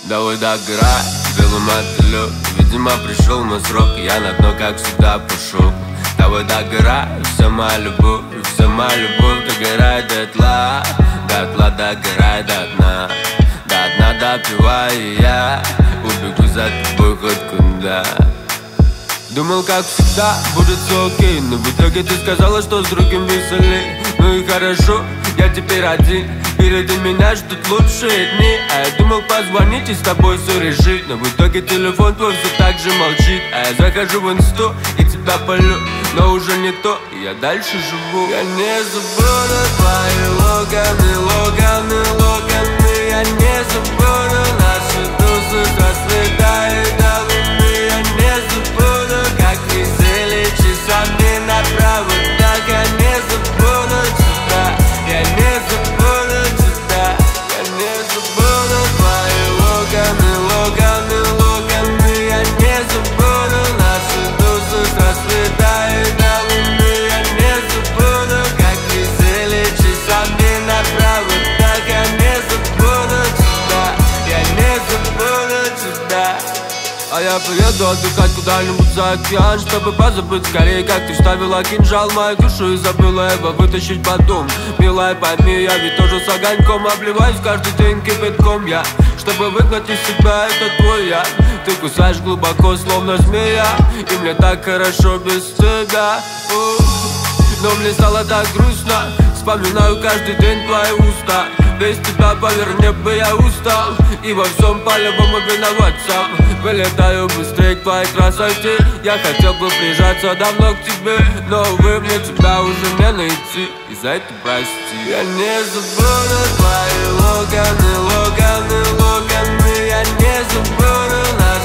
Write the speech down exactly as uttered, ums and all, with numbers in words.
Давай дограй, белым мотылёк. Видимо, пришел мой срок, я на дно, как всегда, пушу. Давай дограй, вся моя любовь, вся моя любовь догорай дотла, дотла догорай до дна, до дна допиваю я, убегу за тобой хоть куда. Думал, как всегда, будет все окей, но в итоге ты сказала, что с другим веселей. Ну и хорошо, я теперь один, впереди меня ждут лучшие дни. А я думал позвонить и с тобой все решить, но в итоге телефон твой все так же молчит. А я захожу в инсту и тебя полю, но уже не то, и я дальше живу. Я не забуду твои локоны, локоны, локоны. Я не забуду наши дусы, расцветают до луны. Я не забуду, как висели часами направо. Так я не забуду тебя, я не забуду тебя. Я не забуду твои локоны, локоны, локоны. Я не забуду наши дусы, расцветают до луны. Я не забуду, как висели часами направо. Так я не забуду тебя, я не забуду тебя. А я поеду отдыхать куда-нибудь за океан, чтобы позабыть скорее, как ты вставила кинжал в мою душу и забыла его вытащить потом. Милая, пойми, я ведь тоже с огоньком обливаюсь каждый день кипятком я, чтобы выгнать из себя этот твой яд. Ты кусаешь глубоко, словно змея, и мне так хорошо без тебя. Ух. Но мне стало так грустно, вспоминаю каждый день твои уста. Без тебя, поверь, мне бы я устал, и во всем по-любому виноват сам. Вылетаю быстрее к твоей красоте, я хотел бы прижаться давно к тебе, но, увы, мне тебя уже не найти, и за это прости. Я не забуду твои локоны, локоны, локоны. Я не забуду нас.